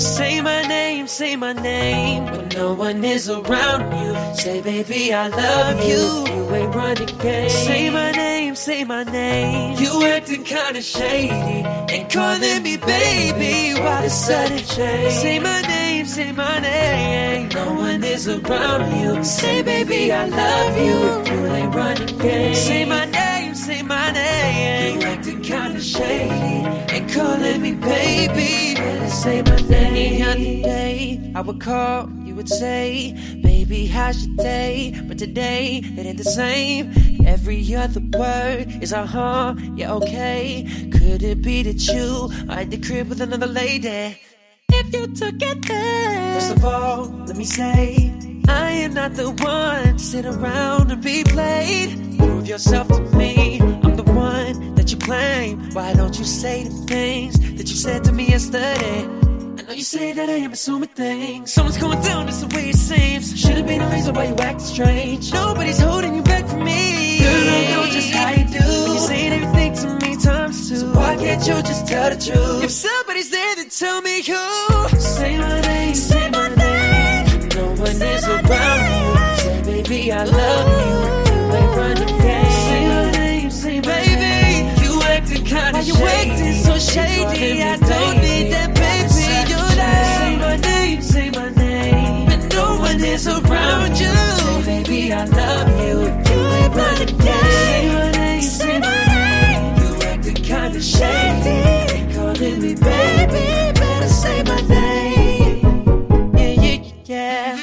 say my name when no one is around you. Say, baby, I love you. You ain't running game. Say my name. You acting kinda shady and calling me baby. Why the sudden change? Say my name. No one is around you. Say, baby, I love you. You ain't running game. Say my name. You acting kinda shady and calling me baby. Better say my name. Any other day I would call, you would say, baby, how's your day? But today it ain't the same. Every other word is yeah, okay. Could it be that you are at the crib with another lady? If you took it there, first of all, let me say, I am not the one to sit around and be played. Prove yourself to me, I'm the one that you claim. Why don't you say the things that you said to me yesterday? I know you say that I am assuming things. Someone's going down, that's the way it seems. Should've been a reason why you acting strange. Nobody's holding you back from me. Girl, I know just how you do. You saying everything to me times two. So why can't you just tell the truth? If somebody's there, then tell me who. Say my name. No one is around you. Say, baby, I love you. You ain't running game. Say my name, baby. You acting kinda shady. Why you acting so shady? I don't need that, baby. Say my name, but no one is around you. Say, baby, I love you. You ain't running game. Say my name. You acting kinda shady and calling me baby. Better say my name. Yeah.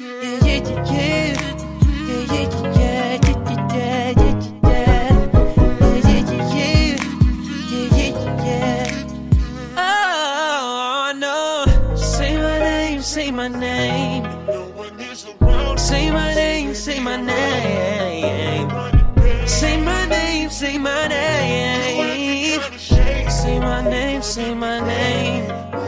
Oh no. Say my name. No one is around. Say my name. Say my name. Say my name. Say my name. Say my name. Say my name.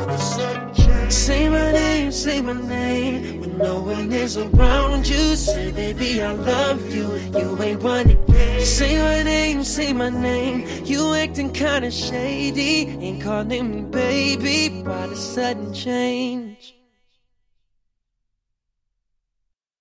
Say my name. When no one is around you. Say, baby, I love you. You ain't running. Say my name. You acting kinda shady. Ain't calling me baby. Why the sudden change?